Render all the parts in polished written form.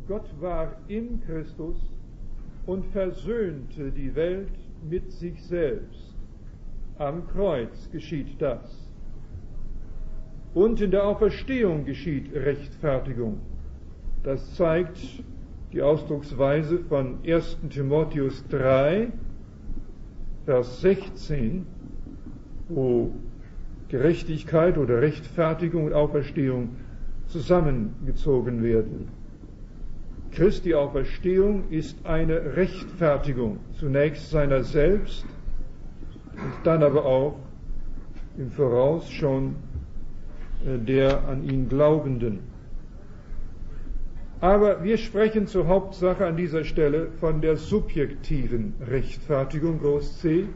Gott war in Christus und versöhnte die Welt mit sich selbst. Am Kreuz geschieht das. Und in der Auferstehung geschieht Rechtfertigung. Das zeigt die Ausdrucksweise von 1. Timotheus 3, Vers 16, wo Gerechtigkeit oder Rechtfertigung und Auferstehung zusammengezogen werden. Christi Auferstehung ist eine Rechtfertigung, zunächst seiner selbst und dann aber auch im Voraus schon der an ihn Glaubenden. Aber wir sprechen zur Hauptsache an dieser Stelle von der subjektiven Rechtfertigung, groß C.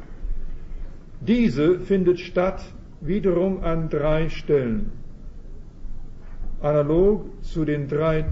Diese findet statt wiederum an 3 Stellen, analog zu den 3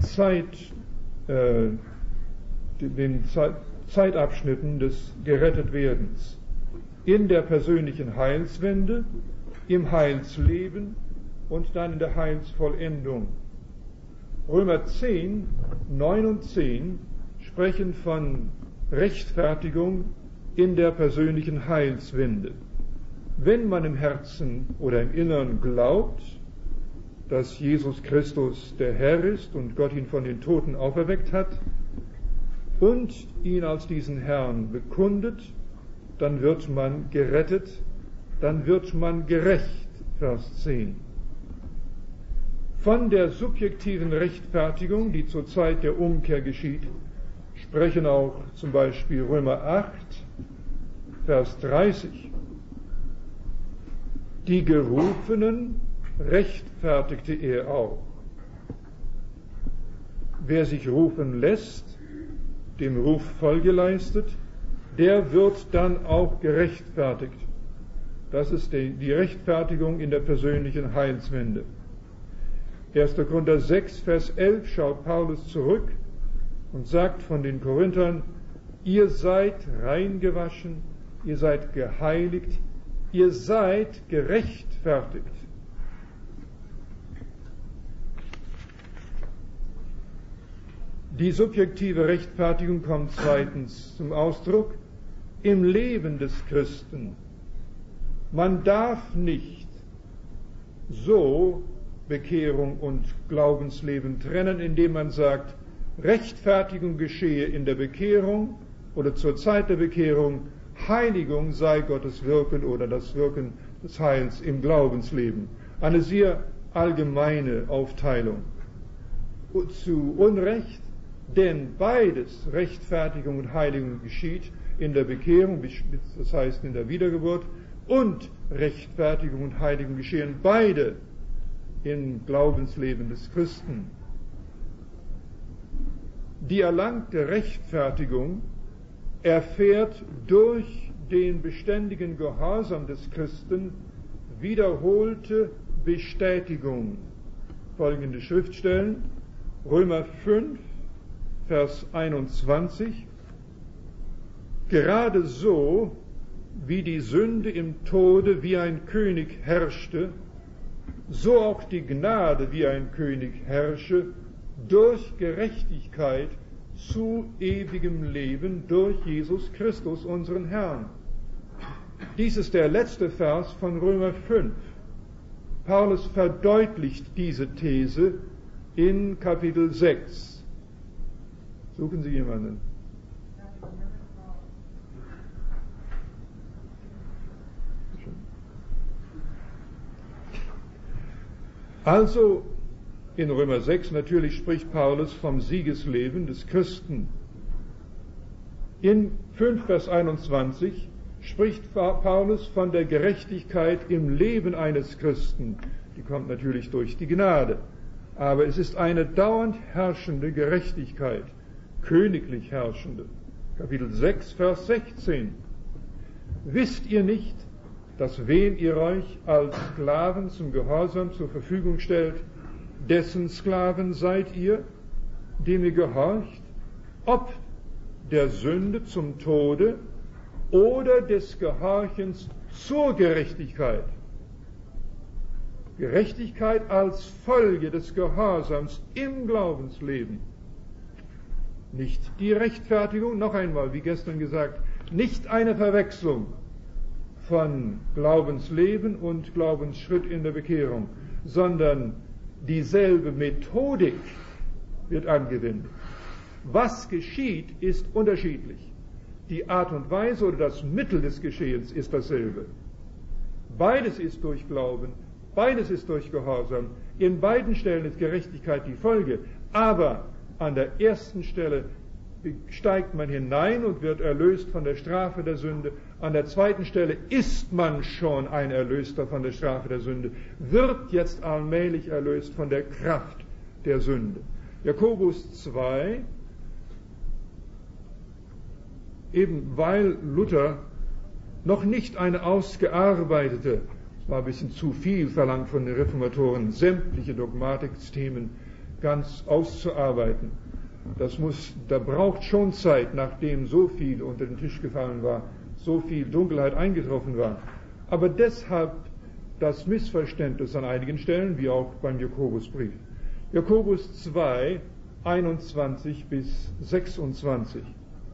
Zeitabschnitten des Gerettetwerdens. In der persönlichen Heilswende, im Heilsleben und dann in der Heilsvollendung. Römer 10, 9 und 10 sprechen von Rechtfertigung in der persönlichen Heilswende. Wenn man im Herzen oder im Innern glaubt, dass Jesus Christus der Herr ist und Gott ihn von den Toten auferweckt hat und ihn als diesen Herrn bekundet, dann wird man gerettet, dann wird man gerecht, Vers 10. Von der subjektiven Rechtfertigung, die zur Zeit der Umkehr geschieht, sprechen auch zum Beispiel Römer 8, Vers 30. Die Gerufenen rechtfertigte er auch. Wer sich rufen lässt, dem Ruf Folge leistet, der wird dann auch gerechtfertigt. Das ist die Rechtfertigung in der persönlichen Heilswende. 1. Korinther 6, Vers 11 schaut Paulus zurück und sagt von den Korinthern, ihr seid reingewaschen, ihr seid geheiligt, ihr seid gerechtfertigt. Die subjektive Rechtfertigung kommt zweitens zum Ausdruck im Leben des Christen. Man darf nicht so Bekehrung und Glaubensleben trennen, indem man sagt, Rechtfertigung geschehe in der Bekehrung oder zur Zeit der Bekehrung, Heiligung sei Gottes Wirken oder das Wirken des Heils im Glaubensleben. Eine sehr allgemeine Aufteilung. Zu Unrecht, denn beides, Rechtfertigung und Heiligung, geschieht in der Bekehrung, das heißt in der Wiedergeburt, und Rechtfertigung und Heiligung geschehen beide im Glaubensleben des Christen. Die erlangte Rechtfertigung erfährt durch den beständigen Gehorsam des Christen wiederholte Bestätigung. Folgende Schriftstellen: Römer 5, Vers 21. Gerade so, wie die Sünde im Tode wie ein König herrschte, so auch die Gnade wie ein König herrsche, durch Gerechtigkeit zu ewigem Leben durch Jesus Christus, unseren Herrn. Dies ist der letzte Vers von Römer 5. Paulus verdeutlicht diese These in Kapitel 6. Suchen Sie jemanden. Also, in Römer 6 natürlich spricht Paulus vom Siegesleben des Christen. In 5 Vers 21 spricht Paulus von der Gerechtigkeit im Leben eines Christen. Die kommt natürlich durch die Gnade. Aber es ist eine dauernd herrschende Gerechtigkeit, königlich herrschende. Kapitel 6 Vers 16. Wisst ihr nicht, dass wen ihr euch als Sklaven zum Gehorsam zur Verfügung stellt, dessen Sklaven seid ihr, dem ihr gehorcht, ob der Sünde zum Tode oder des Gehorchens zur Gerechtigkeit. Gerechtigkeit als Folge des Gehorsams im Glaubensleben. Nicht die Rechtfertigung, noch einmal, wie gestern gesagt, nicht eine Verwechslung von Glaubensleben und Glaubensschritt in der Bekehrung, sondern dieselbe Methodik wird angewendet. Was geschieht, ist unterschiedlich. Die Art und Weise oder das Mittel des Geschehens ist dasselbe. Beides ist durch Glauben, beides ist durch Gehorsam. In beiden Stellen ist Gerechtigkeit die Folge, aber an der ersten Stelle steigt man hinein und wird erlöst von der Strafe der Sünde. An der zweiten Stelle ist man schon ein Erlöster von der Strafe der Sünde, wird jetzt allmählich erlöst von der Kraft der Sünde. Jakobus 2, eben weil Luther noch nicht eine ausgearbeitete, es war ein bisschen zu viel verlangt von den Reformatoren, sämtliche Dogmatikthemen ganz auszuarbeiten. Da braucht schon Zeit, nachdem so viel unter den Tisch gefallen war, so viel Dunkelheit eingetroffen war. Aber deshalb das Missverständnis an einigen Stellen, wie auch beim Jakobusbrief. Jakobus 2, 21 bis 26.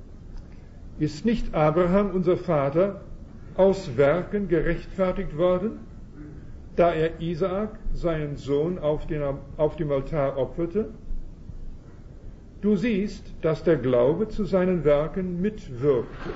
Ist nicht Abraham, unser Vater, aus Werken gerechtfertigt worden, da er Isaak, seinen Sohn, auf dem Altar opferte? Du siehst, dass der Glaube zu seinen Werken mitwirkte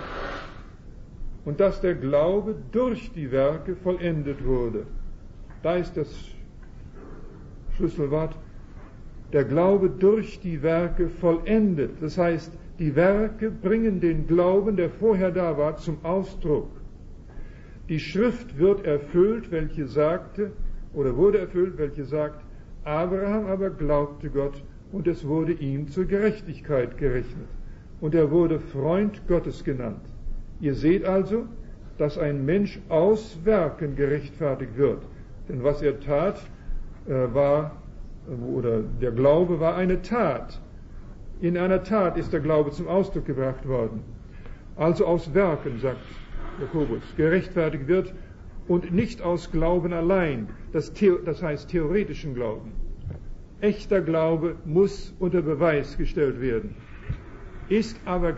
und dass der Glaube durch die Werke vollendet wurde. Da ist das Schlüsselwort. Der Glaube durch die Werke vollendet. Das heißt, die Werke bringen den Glauben, der vorher da war, zum Ausdruck. Die Schrift wird erfüllt, welche sagte, oder wurde erfüllt, welche sagt, Abraham aber glaubte Gott, und es wurde ihm zur Gerechtigkeit gerechnet. Und er wurde Freund Gottes genannt. Ihr seht also, dass ein Mensch aus Werken gerechtfertigt wird. Denn was er tat, der Glaube war eine Tat. In einer Tat ist der Glaube zum Ausdruck gebracht worden. Also aus Werken, sagt Jakobus, gerechtfertigt wird und nicht aus Glauben allein, das heißt theoretischen Glauben. Echter Glaube muss unter Beweis gestellt werden, ist aber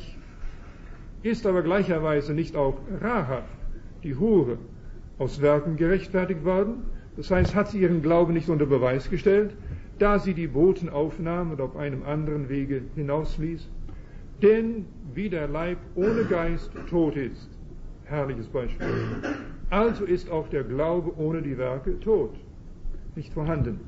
gleicherweise nicht auch Rahab, die Hure, aus Werken gerechtfertigt worden. Das heißt, hat sie ihren Glauben nicht unter Beweis gestellt, da sie die Boten aufnahm und auf einem anderen Wege hinausließ. Denn wie der Leib ohne Geist tot ist, herrliches Beispiel, also ist auch der Glaube ohne die Werke tot, nicht vorhanden.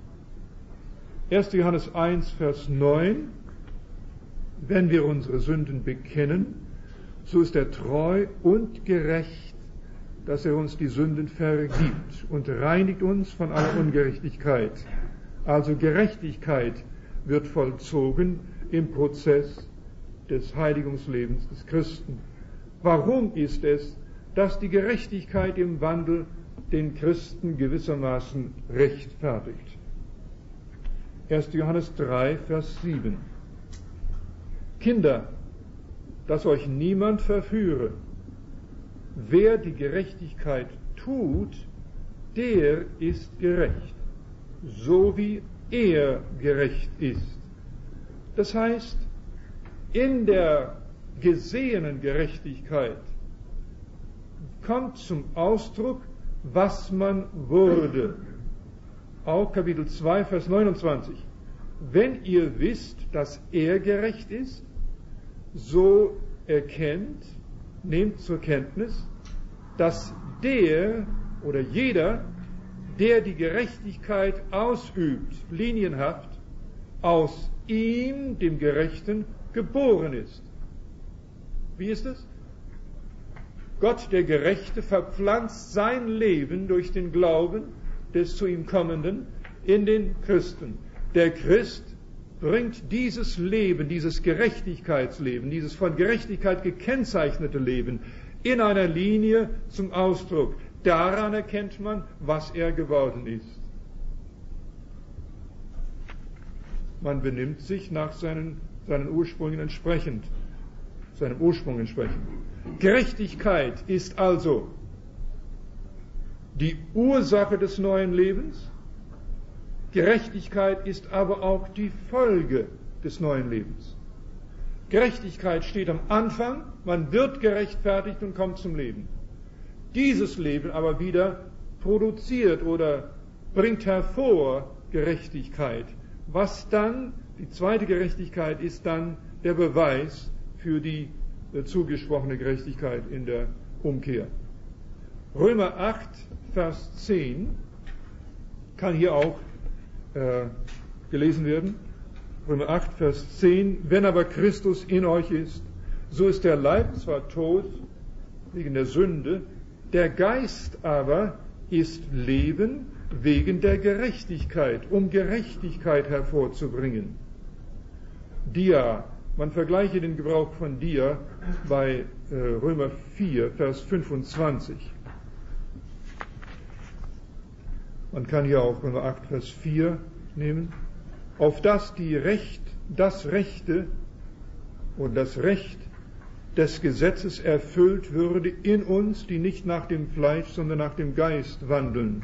1. Johannes 1, Vers 9, wenn wir unsere Sünden bekennen, so ist er treu und gerecht, dass er uns die Sünden vergibt und reinigt uns von aller Ungerechtigkeit. Also Gerechtigkeit wird vollzogen im Prozess des Heiligungslebens des Christen. Warum ist es, dass die Gerechtigkeit im Wandel den Christen gewissermaßen rechtfertigt? 1. Johannes 3, Vers 7. Kinder, dass euch niemand verführe. Wer die Gerechtigkeit tut, der ist gerecht, so wie er gerecht ist. Das heißt, in der gesehenen Gerechtigkeit kommt zum Ausdruck, was man wurde. Auch Kapitel 2, Vers 29. Wenn ihr wisst, dass er gerecht ist, so nehmt zur Kenntnis, dass der oder jeder, der die Gerechtigkeit ausübt, linienhaft, aus ihm, dem Gerechten, geboren ist. Wie ist es? Gott, der Gerechte, verpflanzt sein Leben durch den Glauben des zu ihm Kommenden in den Christen. Der Christ bringt dieses Leben, dieses Gerechtigkeitsleben, dieses von Gerechtigkeit gekennzeichnete Leben in einer Linie zum Ausdruck. Daran erkennt man, was er geworden ist. Man benimmt sich nach seinen Ursprüngen entsprechend, seinem Ursprung entsprechend. Gerechtigkeit ist also die Ursache des neuen Lebens. Gerechtigkeit ist aber auch die Folge des neuen Lebens. Gerechtigkeit steht am Anfang, man wird gerechtfertigt und kommt zum Leben. Dieses Leben aber wieder produziert oder bringt hervor Gerechtigkeit. Was dann, die zweite Gerechtigkeit, ist dann der Beweis für die zugesprochene Gerechtigkeit in der Umkehr. Römer 8, Vers 10 kann hier auch gelesen werden. Römer 8, Vers 10. Wenn aber Christus in euch ist, so ist der Leib zwar tot wegen der Sünde, der Geist aber ist Leben wegen der Gerechtigkeit, um Gerechtigkeit hervorzubringen. Dia, man vergleiche den Gebrauch von Dia bei Römer 4, Vers 25. Man kann hier auch Römer 8, Vers 4 nehmen. Auf dass das Rechte und das Recht des Gesetzes erfüllt würde in uns, die nicht nach dem Fleisch, sondern nach dem Geist wandeln.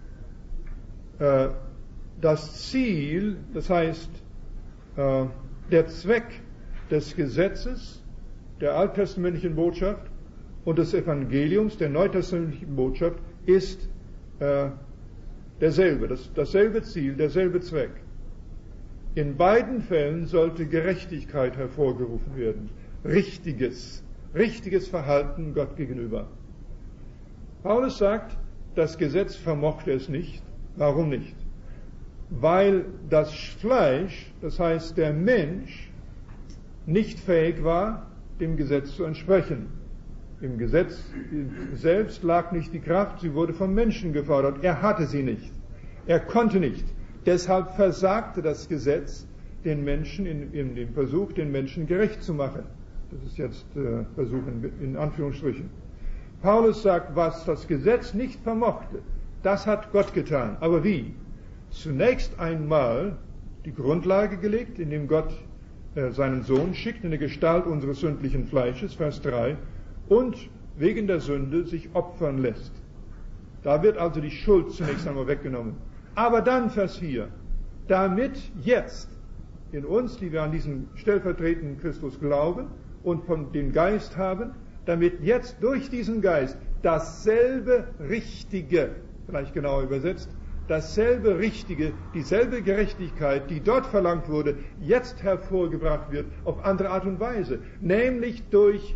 Das Ziel, das heißt, der Zweck des Gesetzes, der alttestamentlichen Botschaft und des Evangeliums, der neutestamentlichen Botschaft, ist derselbe, dasselbe Ziel, derselbe Zweck. In beiden Fällen sollte Gerechtigkeit hervorgerufen werden. Richtiges Verhalten Gott gegenüber. Paulus sagt, das Gesetz vermochte es nicht. Warum nicht? Weil das Fleisch, das heißt der Mensch, nicht fähig war, dem Gesetz zu entsprechen. Im Gesetz selbst lag nicht die Kraft, sie wurde vom Menschen gefordert. Er hatte sie nicht. Er konnte nicht. Deshalb versagte das Gesetz den Menschen in dem Versuch, den Menschen gerecht zu machen. Das ist jetzt Versuch in Anführungsstrichen. Paulus sagt, was das Gesetz nicht vermochte, das hat Gott getan. Aber wie? Zunächst einmal die Grundlage gelegt, indem Gott seinen Sohn schickt in der Gestalt unseres sündlichen Fleisches, Vers 3, und wegen der Sünde sich opfern lässt. Da wird also die Schuld zunächst einmal weggenommen. Aber dann, Vers 4, damit jetzt in uns, die wir an diesen stellvertretenden Christus glauben und von dem Geist haben, damit jetzt durch diesen Geist dasselbe Richtige, vielleicht genauer übersetzt, dasselbe Richtige, dieselbe Gerechtigkeit, die dort verlangt wurde, jetzt hervorgebracht wird, auf andere Art und Weise, nämlich durch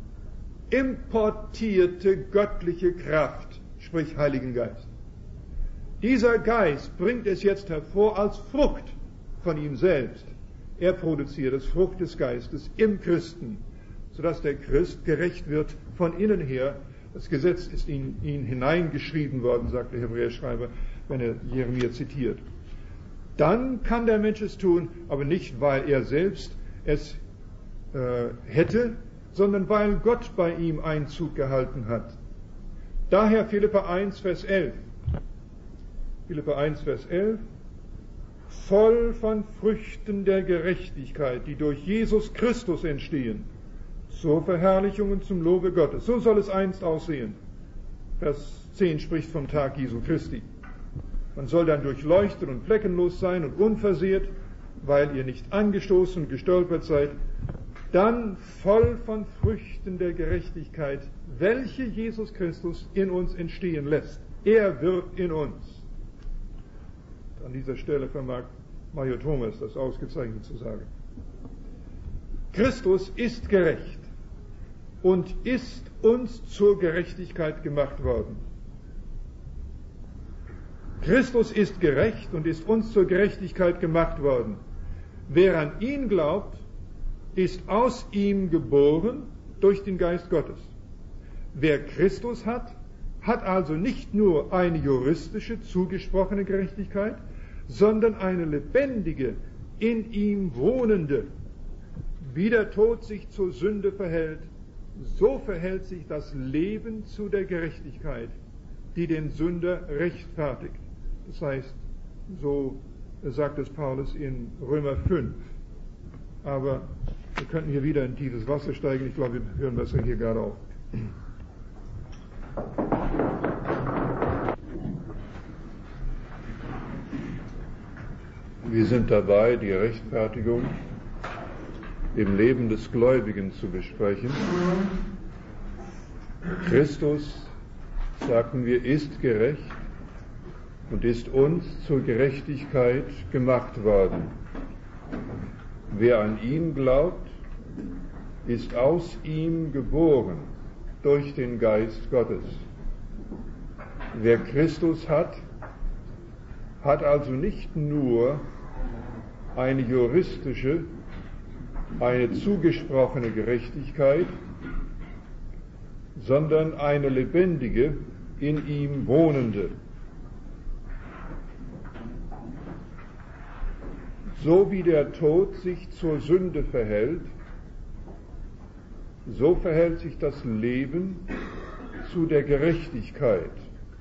importierte göttliche Kraft, sprich Heiligen Geist. Dieser Geist bringt es jetzt hervor als Frucht von ihm selbst. Er produziert das Frucht des Geistes im Christen, sodass der Christ gerecht wird von innen her. Das Gesetz ist in ihn hineingeschrieben worden, sagt der Hebräerschreiber, wenn er Jeremia zitiert. Dann kann der Mensch es tun, aber nicht, weil er selbst es hätte, sondern weil Gott bei ihm Einzug gehalten hat. Daher Philipper 1, Vers 11. Philipper 1, Vers 11. Voll von Früchten der Gerechtigkeit, die durch Jesus Christus entstehen, zur Verherrlichung und zum Lobe Gottes. So soll es einst aussehen. Vers 10 spricht vom Tag Jesu Christi. Man soll dann durchleuchtet und fleckenlos sein und unversehrt, weil ihr nicht angestoßen und gestolpert seid. Dann voll von Früchten der Gerechtigkeit, welche Jesus Christus in uns entstehen lässt. Er wirkt in uns. An dieser Stelle vermag Major Thomas das ausgezeichnet zu sagen. Christus ist gerecht und ist uns zur Gerechtigkeit gemacht worden. Christus ist gerecht und ist uns zur Gerechtigkeit gemacht worden. Wer an ihn glaubt, ist aus ihm geboren durch den Geist Gottes. Wer Christus hat, hat also nicht nur eine juristische, zugesprochene Gerechtigkeit, sondern eine lebendige, in ihm wohnende. Wie der Tod sich zur Sünde verhält, so verhält sich das Leben zu der Gerechtigkeit, die den Sünder rechtfertigt. Das heißt, so sagt es Paulus in Römer 5. Aber wir könnten hier wieder in tiefes Wasser steigen. Ich glaube, wir hören besser hier gerade auf. Wir sind dabei, die Rechtfertigung im Leben des Gläubigen zu besprechen. Christus, sagten wir, ist gerecht und ist uns zur Gerechtigkeit gemacht worden. Wer an ihn glaubt, ist aus ihm geboren durch den Geist Gottes. Wer Christus hat, hat also nicht nur eine juristische, eine zugesprochene Gerechtigkeit, sondern eine lebendige, in ihm wohnende. So wie der Tod sich zur Sünde verhält, so verhält sich das Leben zu der Gerechtigkeit.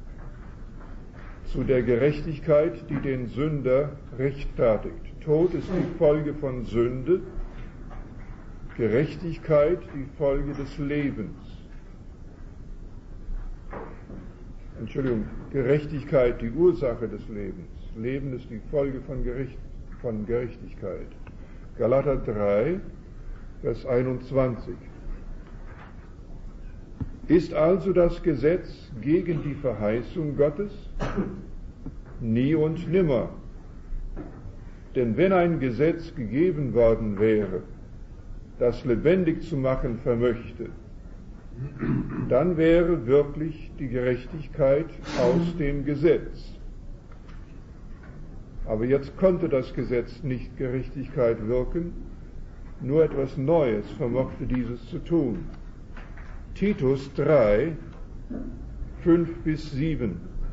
Zu der Gerechtigkeit, die den Sünder rechtfertigt. Tod ist die Folge von Sünde, Gerechtigkeit die Folge des Lebens. Gerechtigkeit die Ursache des Lebens. Leben ist die Folge von Gerechtigkeit. Galater 3, Vers 21. Ist also das Gesetz gegen die Verheißung Gottes? Nie und nimmer. Denn wenn ein Gesetz gegeben worden wäre, das lebendig zu machen vermöchte, dann wäre wirklich die Gerechtigkeit aus dem Gesetz. Aber jetzt konnte das Gesetz nicht Gerechtigkeit wirken, nur etwas Neues vermochte dieses zu tun. Titus 3, 5-7.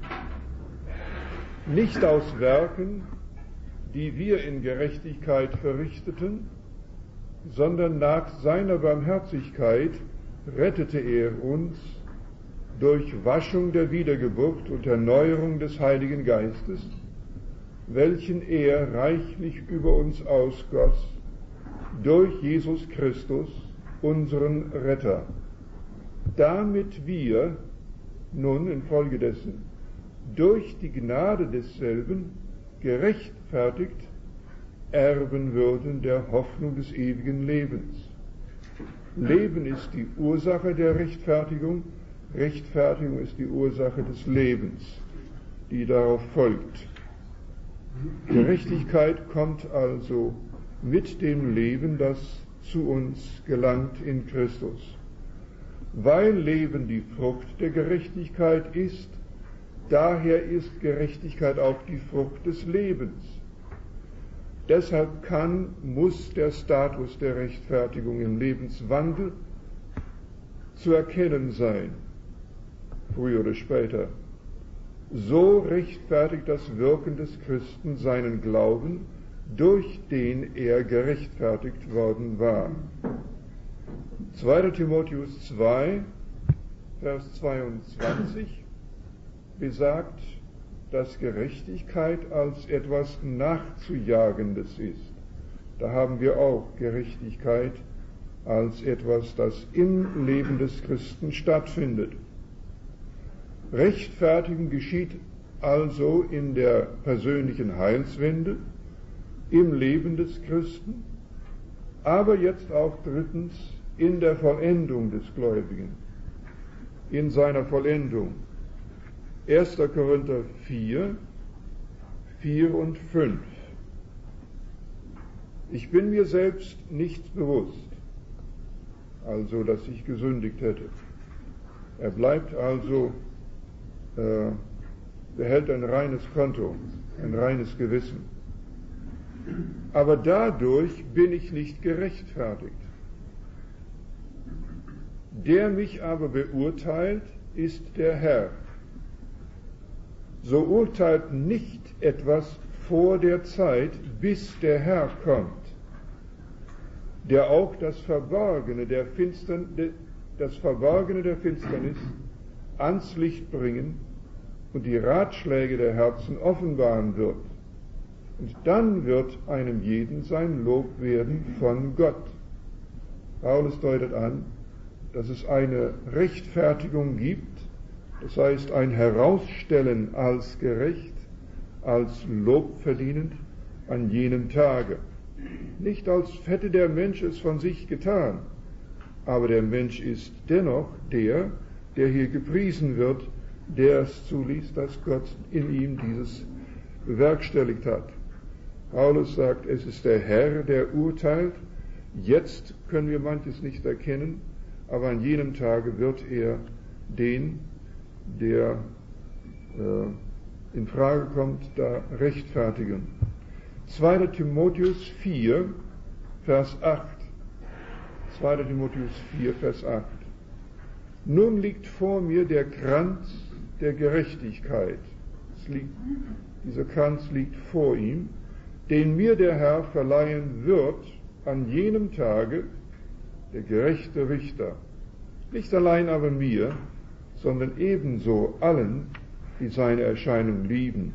Nicht aus Werken, die wir in Gerechtigkeit verrichteten, sondern nach seiner Barmherzigkeit rettete er uns durch Waschung der Wiedergeburt und Erneuerung des Heiligen Geistes, welchen er reichlich über uns ausgoss, durch Jesus Christus, unseren Retter, damit wir nun infolgedessen durch die Gnade desselben gerechtfertigt erben würden der Hoffnung des ewigen Lebens. Leben ist die Ursache der Rechtfertigung, Rechtfertigung ist die Ursache des Lebens, die darauf folgt. Gerechtigkeit kommt also mit dem Leben, das zu uns gelangt in Christus. Weil Leben die Frucht der Gerechtigkeit ist, daher ist Gerechtigkeit auch die Frucht des Lebens. Deshalb muss der Status der Rechtfertigung im Lebenswandel zu erkennen sein, früher oder später. So rechtfertigt das Wirken des Christen seinen Glauben, durch den er gerechtfertigt worden war. 2. Timotheus 2, Vers 22 besagt, dass Gerechtigkeit als etwas Nachzujagendes ist. Da haben wir auch Gerechtigkeit als etwas, das im Leben des Christen stattfindet. Rechtfertigen geschieht also in der persönlichen Heilswende, im Leben des Christen, aber jetzt auch drittens in der Vollendung des Gläubigen, in seiner Vollendung. 1. Korinther 4, 4 und 5. Ich bin mir selbst nicht bewusst, also dass ich gesündigt hätte. Er bleibt also, behält ein reines Konto, ein reines Gewissen. Aber dadurch bin ich nicht gerechtfertigt. Der mich aber beurteilt, ist der Herr. So urteilt nicht etwas vor der Zeit, bis der Herr kommt, der auch das Verborgene der Finsternis ans Licht bringen und die Ratschläge der Herzen offenbaren wird. Und dann wird einem jeden sein Lob werden von Gott. Paulus deutet an, dass es eine Rechtfertigung gibt, das heißt ein Herausstellen als gerecht, als lobverdienend an jenem Tage. Nicht als hätte der Mensch es von sich getan, aber der Mensch ist dennoch der hier gepriesen wird, der es zuließ, dass Gott in ihm dieses bewerkstelligt hat. Paulus sagt, es ist der Herr, der urteilt. Jetzt können wir manches nicht erkennen, aber an jenem Tage wird er den, der in Frage kommt, da rechtfertigen. 2. Timotheus 4, Vers 8. 2. Timotheus 4, Vers 8. Nun liegt vor mir der Kranz der Gerechtigkeit. Dieser Kranz liegt vor ihm, den mir der Herr verleihen wird an jenem Tage, der gerechte Richter. Nicht allein aber mir, sondern ebenso allen, die seine Erscheinung lieben.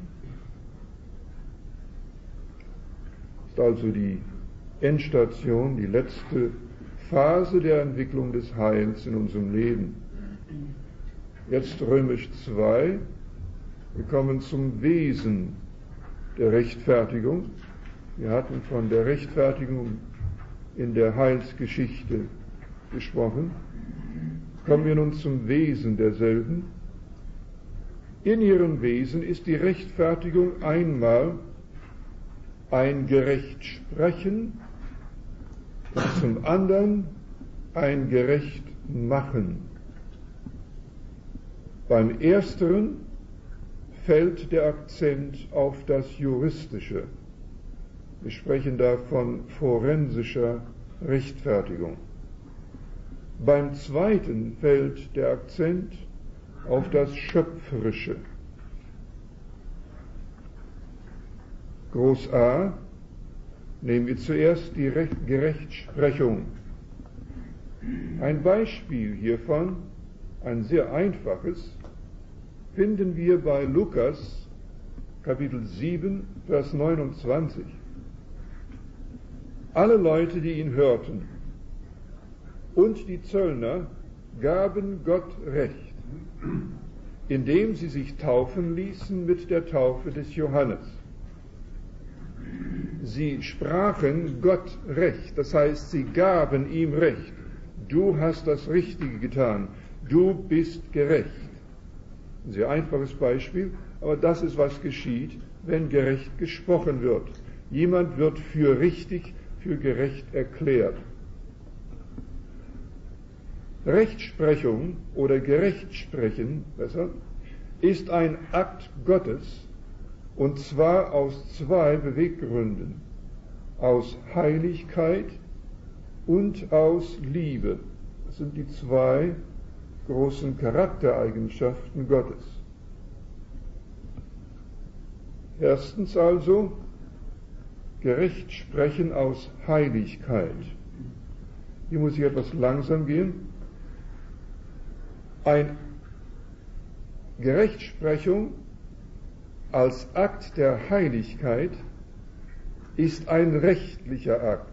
Das ist also die Endstation, die letzte Phase der Entwicklung des Heils in unserem Leben. Jetzt Römisch 2. Wir kommen zum Wesen der Rechtfertigung. Wir hatten von der Rechtfertigung in der Heilsgeschichte gesprochen. Kommen wir nun zum Wesen derselben. In ihrem Wesen ist die Rechtfertigung einmal ein Gerechtsprechen und zum anderen ein Gerechtmachen. Beim Ersteren fällt der Akzent auf das Juristische. Wir sprechen da von forensischer Rechtfertigung. Beim Zweiten fällt der Akzent auf das Schöpferische. Groß A nehmen wir zuerst die Gerechtsprechung. Ein Beispiel hiervon, ein sehr einfaches, finden wir bei Lukas Kapitel 7, Vers 29. Alle Leute, die ihn hörten, und die Zöllner gaben Gott Recht, indem sie sich taufen ließen mit der Taufe des Johannes. Sie sprachen Gott Recht, das heißt, sie gaben ihm Recht. Du hast das Richtige getan, du bist gerecht. Ein sehr einfaches Beispiel, aber das ist, was geschieht, wenn gerecht gesprochen wird. Jemand wird für richtig, für gerecht erklärt. Rechtsprechung oder Gerechtsprechen, besser, ist ein Akt Gottes, und zwar aus zwei Beweggründen: aus Heiligkeit und aus Liebe. Das sind die zwei großen Charaktereigenschaften Gottes. Erstens also, gerecht sprechen aus Heiligkeit. Hier muss ich etwas langsam gehen. Eine Gerechtsprechung als Akt der Heiligkeit ist ein rechtlicher Akt.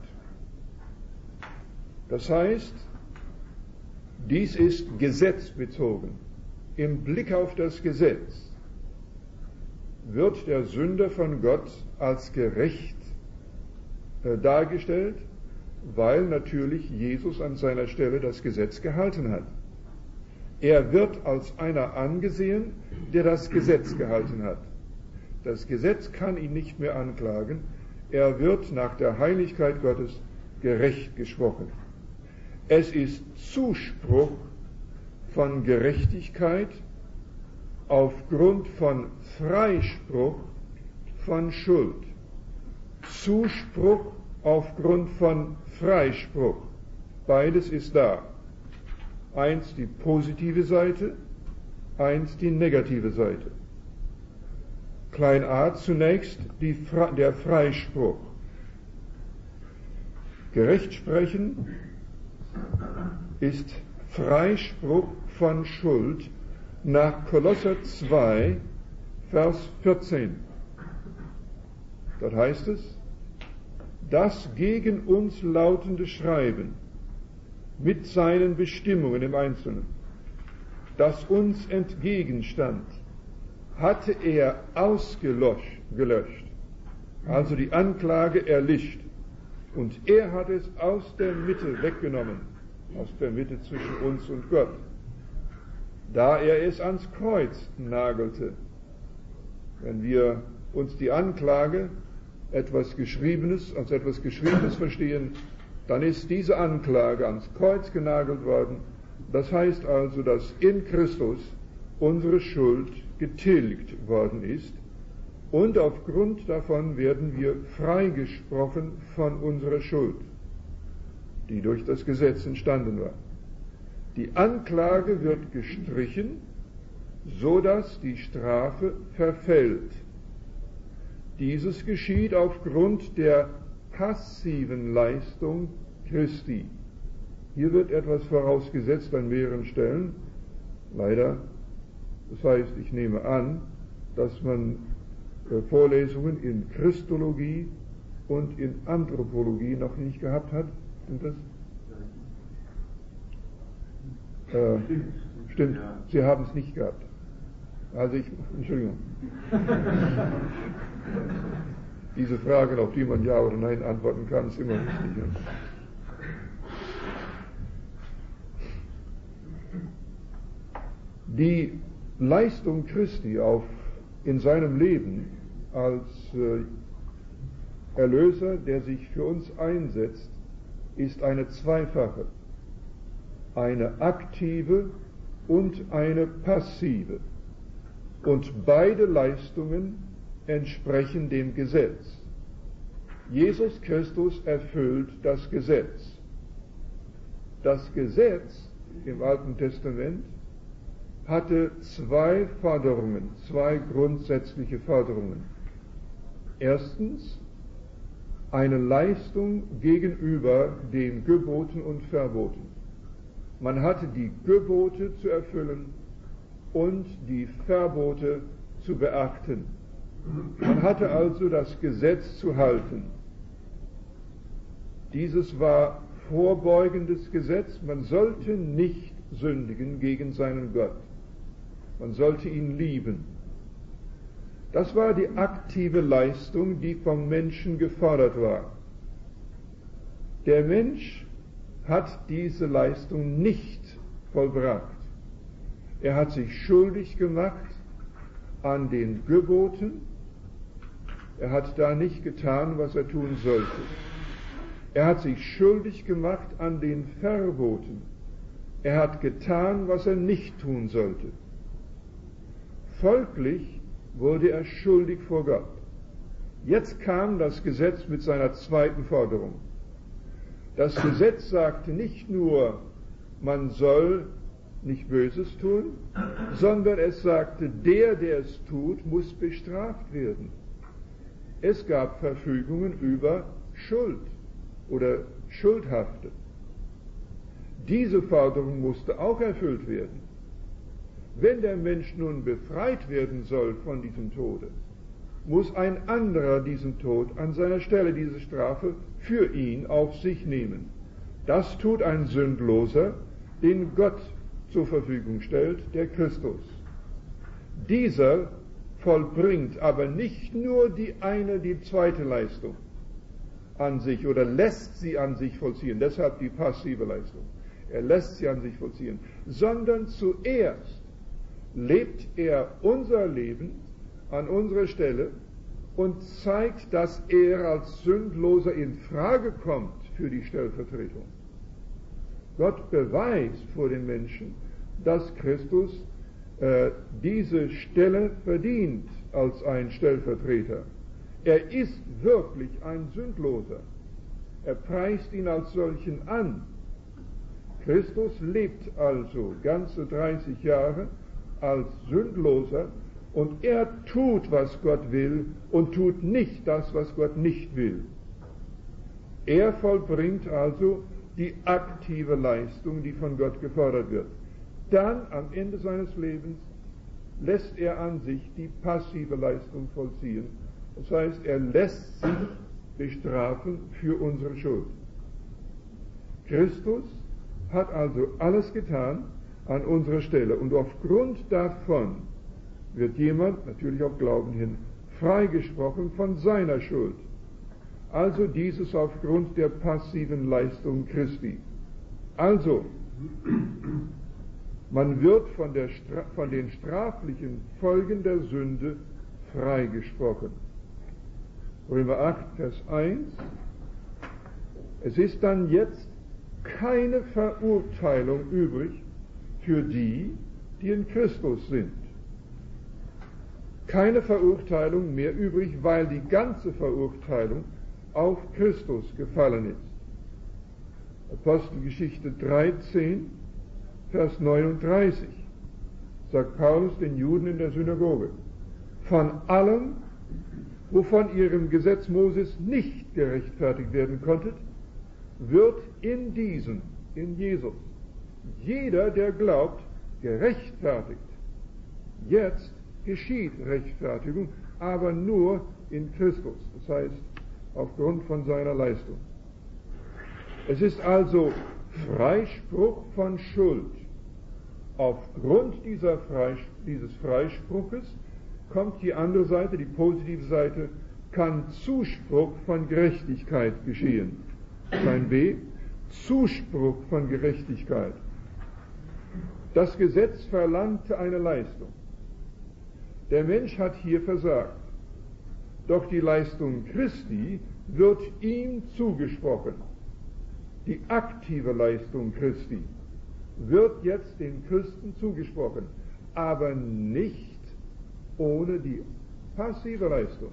Das heißt, dies ist gesetzbezogen. Im Blick auf das Gesetz wird der Sünder von Gott als gerecht dargestellt, weil natürlich Jesus an seiner Stelle das Gesetz gehalten hat. Er wird als einer angesehen, der das Gesetz gehalten hat. Das Gesetz kann ihn nicht mehr anklagen. Er wird nach der Heiligkeit Gottes gerecht gesprochen. Es ist Zuspruch von Gerechtigkeit aufgrund von Freispruch von Schuld. Zuspruch aufgrund von Freispruch. Beides ist da. Eins die positive Seite, eins die negative Seite. Klein a zunächst der Freispruch. Gerechtsprechen ist Freispruch von Schuld nach Kolosser 2, Vers 14. Dort heißt es, das gegen uns lautende Schreiben mit seinen Bestimmungen im Einzelnen, das uns entgegenstand, hatte er ausgelöscht, also die Anklage erlischt. Und er hat es aus der Mitte weggenommen, aus der Mitte zwischen uns und Gott, da er es ans Kreuz nagelte. Wenn wir uns die Anklage als etwas Geschriebenes verstehen, dann ist diese Anklage ans Kreuz genagelt worden. Das heißt also, dass in Christus unsere Schuld getilgt worden ist, und aufgrund davon werden wir freigesprochen von unserer Schuld, die durch das Gesetz entstanden war. Die Anklage wird gestrichen, so dass die Strafe verfällt. Dieses geschieht aufgrund der passiven Leistung Christi. Hier wird etwas vorausgesetzt an mehreren Stellen, leider. Das heißt, ich nehme an, dass man Vorlesungen in Christologie und in Anthropologie noch nicht gehabt hat. Stimmt das? Stimmt, ja. Sie haben es nicht gehabt. Also Entschuldigung. Diese Frage, auf die man Ja oder Nein antworten kann, ist immer wichtig. Ja? Die Leistung Christi in seinem Leben als Erlöser, der sich für uns einsetzt, ist eine zweifache, eine aktive und eine passive. Und beide Leistungen entsprechen dem Gesetz. Jesus Christus erfüllt das Gesetz. Das Gesetz im Alten Testament hatte zwei Forderungen, zwei grundsätzliche Forderungen. Erstens, eine Leistung gegenüber den Geboten und Verboten. Man hatte die Gebote zu erfüllen und die Verbote zu beachten. Man hatte also das Gesetz zu halten. Dieses war vorbeugendes Gesetz. Man sollte nicht sündigen gegen seinen Gott. Man sollte ihn lieben. Das war die aktive Leistung, die vom Menschen gefordert war. Der Mensch hat diese Leistung nicht vollbracht. Er hat sich schuldig gemacht an den Geboten. Er hat da nicht getan, was er tun sollte. Er hat sich schuldig gemacht an den Verboten. Er hat getan, was er nicht tun sollte. Folglich wurde er schuldig vor Gott. Jetzt kam das Gesetz mit seiner zweiten Forderung. Das Gesetz sagte nicht nur, man soll nicht Böses tun, sondern es sagte, der es tut, muss bestraft werden. Es gab Verfügungen über Schuld oder Schuldhafte. Diese Forderung musste auch erfüllt werden. Wenn der Mensch nun befreit werden soll von diesem Tode, muss ein anderer diesen Tod an seiner Stelle, diese Strafe für ihn auf sich nehmen. Das tut ein Sündloser, den Gott zur Verfügung stellt, der Christus. Dieser vollbringt aber nicht nur die zweite Leistung an sich oder lässt sie an sich vollziehen, deshalb die passive Leistung. Er lässt sie an sich vollziehen, sondern zuerst lebt er unser Leben an unserer Stelle und zeigt, dass er als Sündloser in Frage kommt für die Stellvertretung. Gott beweist vor den Menschen, dass Christus diese Stelle verdient als ein Stellvertreter. Er ist wirklich ein Sündloser. Er preist ihn als solchen an. Christus lebt also ganze 30 Jahre als Sündloser und er tut, was Gott will und tut nicht das, was Gott nicht will. Er vollbringt also die aktive Leistung, die von Gott gefordert wird. Dann, am Ende seines Lebens, lässt er an sich die passive Leistung vollziehen. Das heißt, er lässt sich bestrafen für unsere Schuld. Christus hat also alles getan an unserer Stelle und aufgrund davon wird jemand, natürlich auf Glauben hin, freigesprochen von seiner Schuld. Also dieses aufgrund der passiven Leistung Christi. Also, man wird von den straflichen Folgen der Sünde freigesprochen. Römer 8, Vers 1. Es ist dann jetzt keine Verurteilung übrig für die, die in Christus sind. Keine Verurteilung mehr übrig, weil die ganze Verurteilung auf Christus gefallen ist. Apostelgeschichte 13, Vers 39, sagt Paulus den Juden in der Synagoge: Von allem, wovon ihr im Gesetz Moses nicht gerechtfertigt werden konntet, wird in diesem, in Jesus, jeder, der glaubt, gerechtfertigt. Jetzt geschieht Rechtfertigung, aber nur in Christus, das heißt aufgrund von seiner Leistung. Es ist also Freispruch von Schuld. Aufgrund dieses Freispruches kommt die andere Seite, die positive Seite, kann Zuspruch von Gerechtigkeit geschehen. Klein b, Zuspruch von Gerechtigkeit. Das Gesetz verlangte eine Leistung. Der Mensch hat hier versagt. Doch die Leistung Christi wird ihm zugesprochen. Die aktive Leistung Christi wird jetzt den Christen zugesprochen, aber nicht ohne die passive Leistung.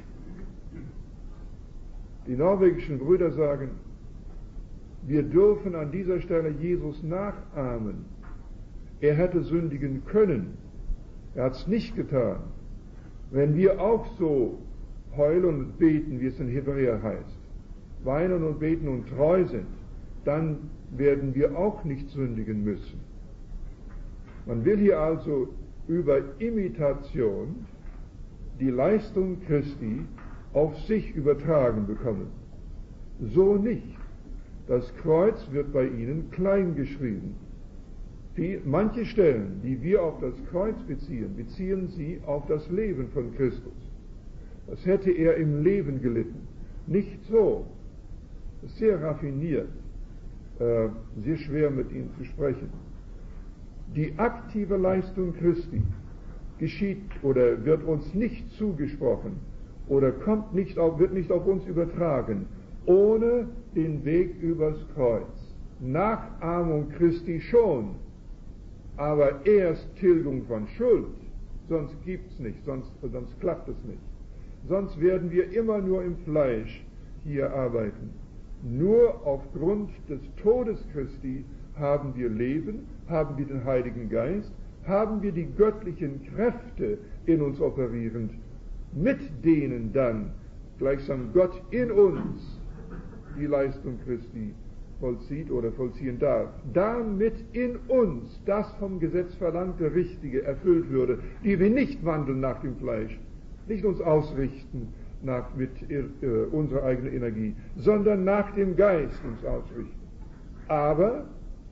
Die norwegischen Brüder sagen, wir dürfen an dieser Stelle Jesus nachahmen. Er hätte sündigen können. Er hat es nicht getan. Wenn wir auch so heulen und beten, wie es in Hebräer heißt, weinen und beten und treu sind, dann werden wir auch nicht sündigen müssen. Man will hier also über Imitation die Leistung Christi auf sich übertragen bekommen. So nicht. Das Kreuz wird bei ihnen klein geschrieben. Manche Stellen, die wir auf das Kreuz beziehen, beziehen sie auf das Leben von Christus. Das hätte er im Leben gelitten. Nicht so. Das ist sehr raffiniert, sehr schwer mit ihm zu sprechen. Die aktive Leistung Christi geschieht oder wird uns nicht zugesprochen oder wird nicht auf uns übertragen, ohne den Weg übers Kreuz. Nachahmung Christi schon, aber erst Tilgung von Schuld, sonst gibt's nicht, sonst klappt es nicht. Sonst werden wir immer nur im Fleisch hier arbeiten. Nur aufgrund des Todes Christi haben wir Leben, haben wir den Heiligen Geist, haben wir die göttlichen Kräfte in uns operierend, mit denen dann gleichsam Gott in uns die Leistung Christi vollzieht oder vollziehen darf. Damit in uns das vom Gesetz verlangte Richtige erfüllt würde, die wir nicht wandeln nach dem Fleisch, nicht uns ausrichten mit unserer eigenen Energie, sondern nach dem Geist uns ausrichten. Aber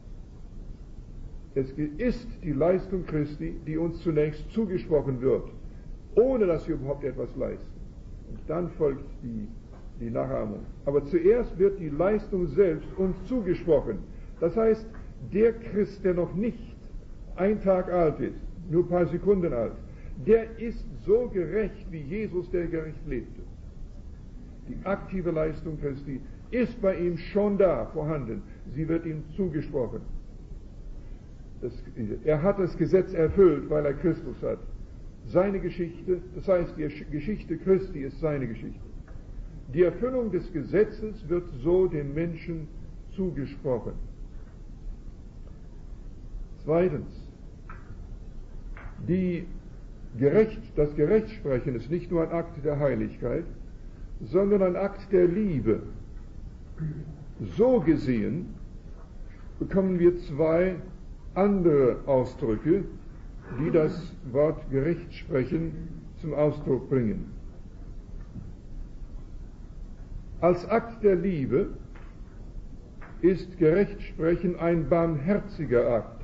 es ist die Leistung Christi, die uns zunächst zugesprochen wird, ohne dass wir überhaupt etwas leisten. Und dann folgt die Nachahmung. Aber zuerst wird die Leistung selbst uns zugesprochen. Das heißt, der Christ, der noch nicht ein Tag alt ist, nur ein paar Sekunden alt, der ist so gerecht wie Jesus, der gerecht lebte. Die aktive Leistung Christi ist bei ihm schon da, vorhanden. Sie wird ihm zugesprochen. Er hat das Gesetz erfüllt, weil er Christus hat. Seine Geschichte, das heißt, die Geschichte Christi ist seine Geschichte. Die Erfüllung des Gesetzes wird so dem Menschen zugesprochen. Zweitens, das Gerechtsprechen ist nicht nur ein Akt der Heiligkeit, sondern ein Akt der Liebe. So gesehen bekommen wir zwei andere Ausdrücke, die das Wort Gerechtsprechen zum Ausdruck bringen. Als Akt der Liebe ist Gerechtsprechen ein barmherziger Akt.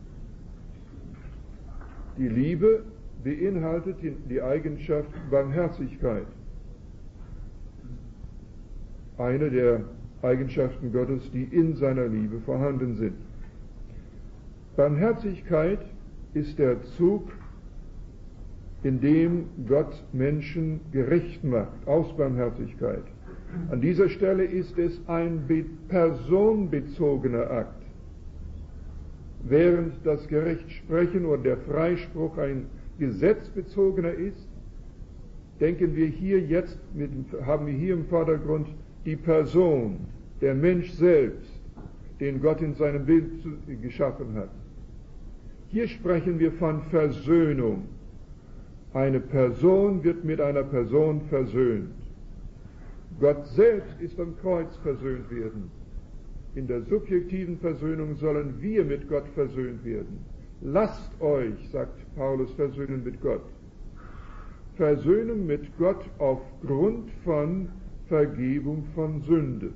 Die Liebe beinhaltet die Eigenschaft Barmherzigkeit. eine der Eigenschaften Gottes, die in seiner Liebe vorhanden sind. Barmherzigkeit ist der Zug, in dem Gott Menschen gerecht macht, aus Barmherzigkeit. An dieser Stelle ist es ein personenbezogener Akt. Während das Gerechtsprechen oder der Freispruch ein gesetzbezogener ist, denken wir hier jetzt, haben wir hier im Vordergrund die Person, der Mensch selbst, den Gott in seinem Bild geschaffen hat. Hier sprechen wir von Versöhnung. Eine Person wird mit einer Person versöhnt. Gott selbst ist am Kreuz versöhnt werden. In der subjektiven Versöhnung sollen wir mit Gott versöhnt werden. Lasst euch, sagt Paulus, versöhnen mit Gott. Versöhnung mit Gott aufgrund von Vergebung von Sünde.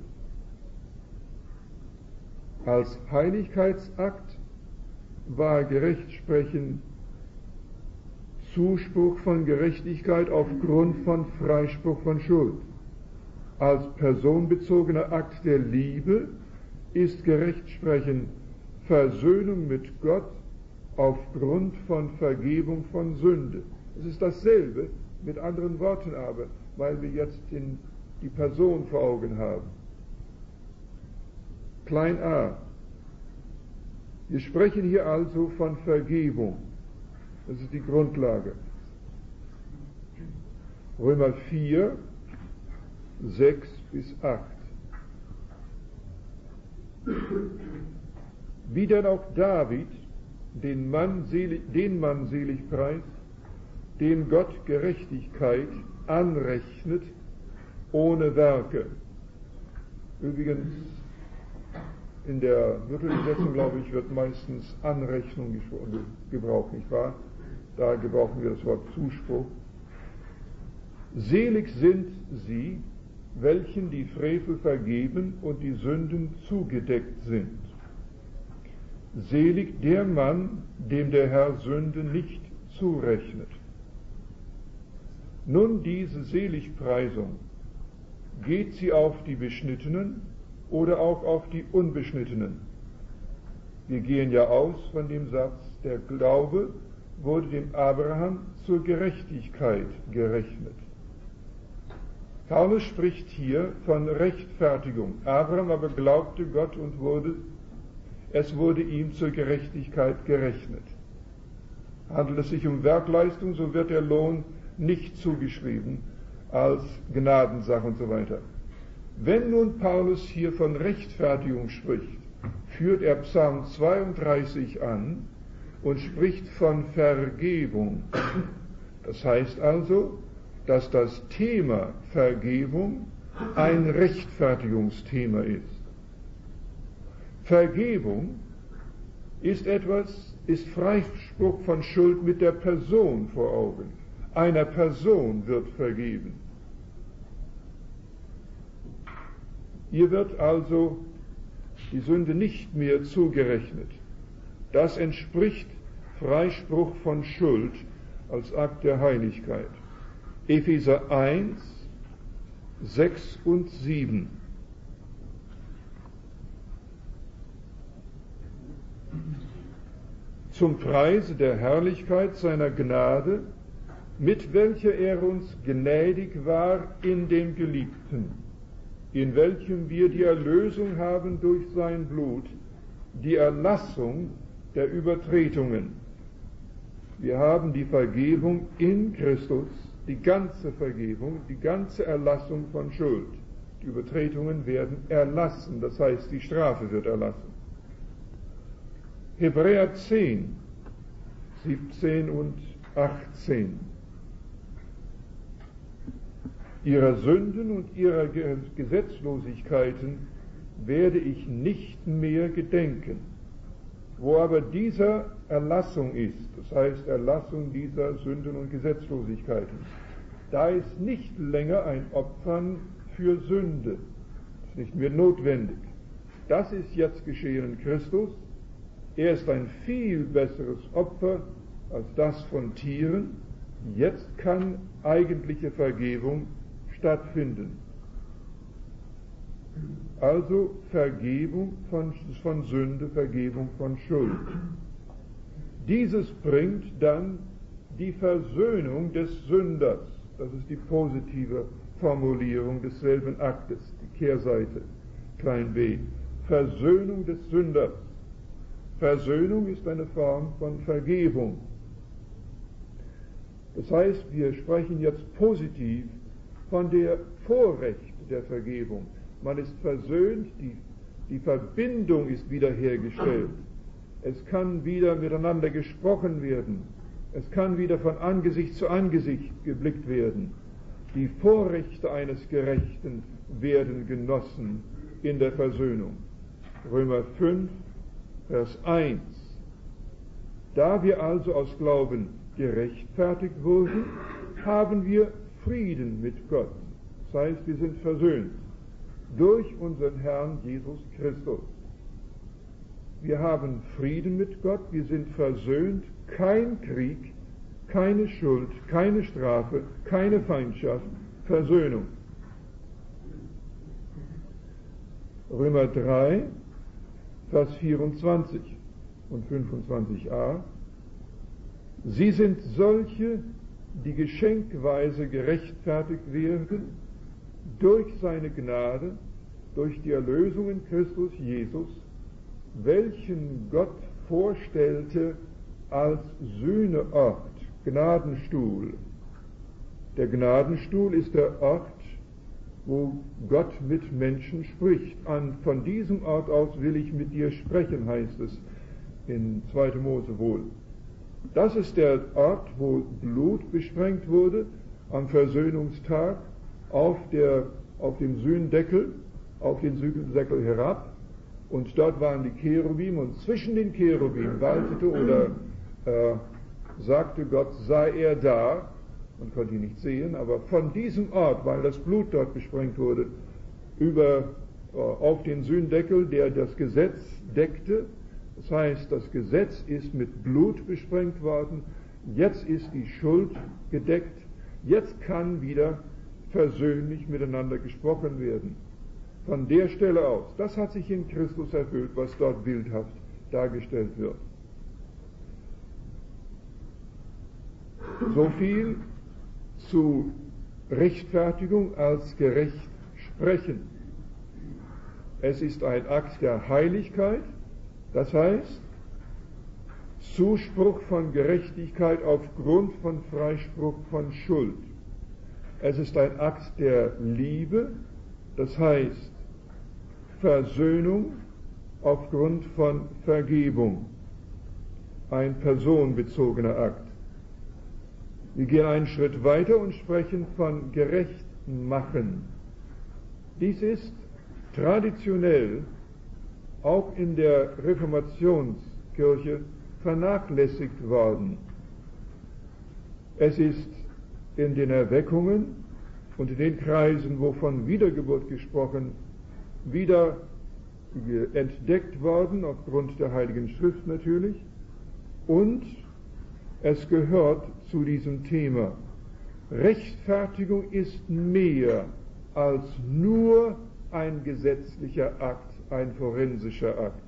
Als Heiligkeitsakt war Gerechtsprechen Zuspruch von Gerechtigkeit aufgrund von Freispruch von Schuld. Als personenbezogener Akt der Liebe ist Gerechtsprechen Versöhnung mit Gott aufgrund von Vergebung von Sünde. Es ist dasselbe, mit anderen Worten aber, weil wir jetzt die Person vor Augen haben. Klein a. Wir sprechen hier also von Vergebung. Das ist die Grundlage. Römer 4, 6 bis 8. Wie denn auch David den Mann selig preist, dem Gott Gerechtigkeit anrechnet ohne Werke. Übrigens, in der Luther-Übersetzung, glaube ich, wird meistens Anrechnung gebraucht, nicht wahr? Da gebrauchen wir das Wort Zuspruch. Selig sind sie, welchen die Frevel vergeben und die Sünden zugedeckt sind. Selig der Mann, dem der Herr Sünde nicht zurechnet. Nun diese Seligpreisung, geht sie auf die Beschnittenen oder auch auf die Unbeschnittenen? Wir gehen ja aus von dem Satz, der Glaube wurde dem Abraham zur Gerechtigkeit gerechnet. Paulus spricht hier von Rechtfertigung. Abraham aber glaubte Gott und es wurde ihm zur Gerechtigkeit gerechnet. Handelt es sich um Werkleistung, so wird der Lohn nicht zugeschrieben als Gnadensache und so weiter. Wenn nun Paulus hier von Rechtfertigung spricht, führt er Psalm 32 an und spricht von Vergebung. Das heißt also, dass das Thema Vergebung ein Rechtfertigungsthema ist. Vergebung ist Freispruch von Schuld mit der Person vor Augen. Einer Person wird vergeben. Ihr wird also die Sünde nicht mehr zugerechnet. Das entspricht Freispruch von Schuld als Akt der Heiligkeit. Epheser 1, 6 und 7. Zum Preise der Herrlichkeit seiner Gnade, mit welcher er uns gnädig war in dem Geliebten, in welchem wir die Erlösung haben durch sein Blut, die Erlassung der Übertretungen. Wir haben die Vergebung in Christus, die ganze Vergebung, die ganze Erlassung von Schuld. Die Übertretungen werden erlassen, das heißt, die Strafe wird erlassen. Hebräer 10, 17 und 18. Ihrer Sünden und ihrer Gesetzlosigkeiten werde ich nicht mehr gedenken. Wo aber dieser Erlassung ist, das heißt Erlassung dieser Sünden und Gesetzlosigkeiten, da ist nicht länger ein Opfern für Sünde, das ist nicht mehr notwendig. Das ist jetzt geschehen in Christus. Er ist ein viel besseres Opfer als das von Tieren. Jetzt kann eigentliche Vergebung stattfinden. Also Vergebung von Sünde, Vergebung von Schuld. Dieses bringt dann die Versöhnung des Sünders. Das ist die positive Formulierung desselben Aktes, die Kehrseite, klein b. Versöhnung des Sünders. Versöhnung ist eine Form von Vergebung. Das heißt, wir sprechen jetzt positiv von der Vorrecht der Vergebung. Man ist versöhnt, die Verbindung ist wiederhergestellt. Es kann wieder miteinander gesprochen werden. Es kann wieder von Angesicht zu Angesicht geblickt werden. Die Vorrechte eines Gerechten werden genossen in der Versöhnung. Römer 5, Vers 1. Da wir also aus Glauben gerechtfertigt wurden, haben wir Frieden mit Gott. Das heißt, wir sind versöhnt durch unseren Herrn Jesus Christus. Wir haben Frieden mit Gott, wir sind versöhnt, kein Krieg, keine Schuld, keine Strafe, keine Feindschaft, Versöhnung. Römer 3, Vers 24 und 25a. Sie sind solche, die geschenkweise gerechtfertigt werden durch seine Gnade, durch die Erlösung in Christus Jesus, welchen Gott vorstellte als Sühneort, Gnadenstuhl. Der Gnadenstuhl ist der Ort, wo Gott mit Menschen spricht. Von diesem Ort aus will ich mit dir sprechen, heißt es in 2. Mose wohl. Das ist der Ort, wo Blut besprengt wurde am Versöhnungstag auf dem Sühnendeckel, auf den Sühnendeckel herab. Und dort waren die Cherubim, und zwischen den Cherubim waltete oder sagte Gott, sei er da. Man konnte ihn nicht sehen, aber von diesem Ort, weil das Blut dort besprengt wurde, auf den Sühnendeckel, der das Gesetz deckte. Das heißt, das Gesetz ist mit Blut besprengt worden, jetzt ist die Schuld gedeckt, jetzt kann wieder versöhnlich miteinander gesprochen werden. Von der Stelle aus, das hat sich in Christus erfüllt, was dort bildhaft dargestellt wird. So viel zu Rechtfertigung als gerecht sprechen. Es ist ein Akt der Heiligkeit, das heißt Zuspruch von Gerechtigkeit aufgrund von Freispruch von Schuld. Es ist ein Akt der Liebe, das heißt Versöhnung aufgrund von Vergebung. Ein personenbezogener Akt. Wir gehen einen Schritt weiter und sprechen von Gerechtmachen. Dies ist traditionell auch in der Reformationskirche vernachlässigt worden. Es ist in den Erweckungen und in den Kreisen, wo von Wiedergeburt gesprochen, wieder entdeckt worden, aufgrund der Heiligen Schrift natürlich, und es gehört zu diesem Thema. Rechtfertigung ist mehr als nur ein gesetzlicher Akt, ein forensischer Akt.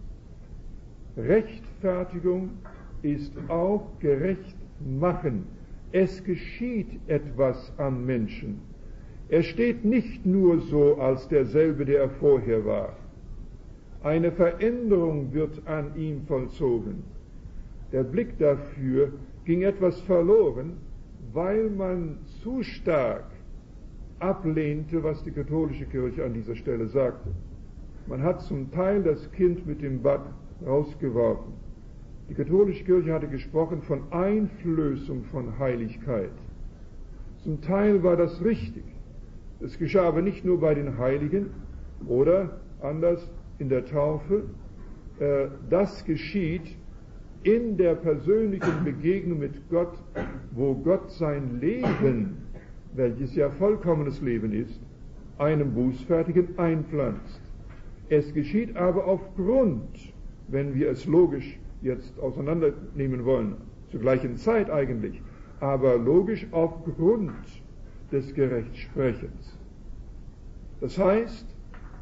Rechtfertigung ist auch gerecht machen. Es geschieht etwas am Menschen. Er steht nicht nur so als derselbe, der er vorher war. Eine Veränderung wird an ihm vollzogen. Der Blick dafür ging etwas verloren, weil man zu stark ablehnte, was die katholische Kirche an dieser Stelle sagte. Man hat zum Teil das Kind mit dem Bad rausgeworfen. Die katholische Kirche hatte gesprochen von Einflößung von Heiligkeit. Zum Teil war das richtig. Es geschah aber nicht nur bei den Heiligen oder anders in der Taufe. Das geschieht in der persönlichen Begegnung mit Gott, wo Gott sein Leben, welches ja vollkommenes Leben ist, einem Bußfertigen einpflanzt. Es geschieht aber aufgrund, wenn wir es logisch jetzt auseinandernehmen wollen, zur gleichen Zeit eigentlich, aber logisch aufgrund des Gerechtsprechens. Das heißt,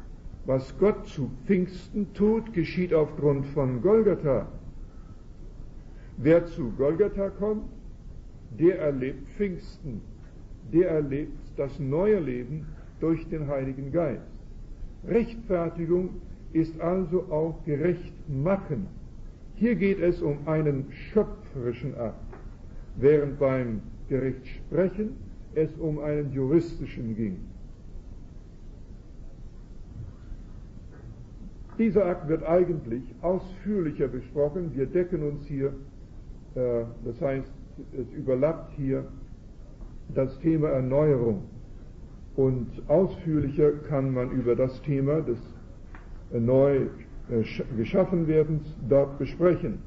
Was Gott zu Pfingsten tut, geschieht aufgrund von Golgatha. Wer zu Golgatha kommt, der erlebt Pfingsten. Der erlebt das neue Leben durch den Heiligen Geist. Rechtfertigung ist also auch gerecht machen. Hier geht es um einen schöpferischen Akt, während beim Gerechtsprechen es um einen juristischen ging. Dieser Akt wird eigentlich ausführlicher besprochen. Wir decken uns hier, das heißt, es überlappt hier das Thema Erneuerung. Und ausführlicher kann man über das Thema des neu Geschaffenwerdens dort besprechen.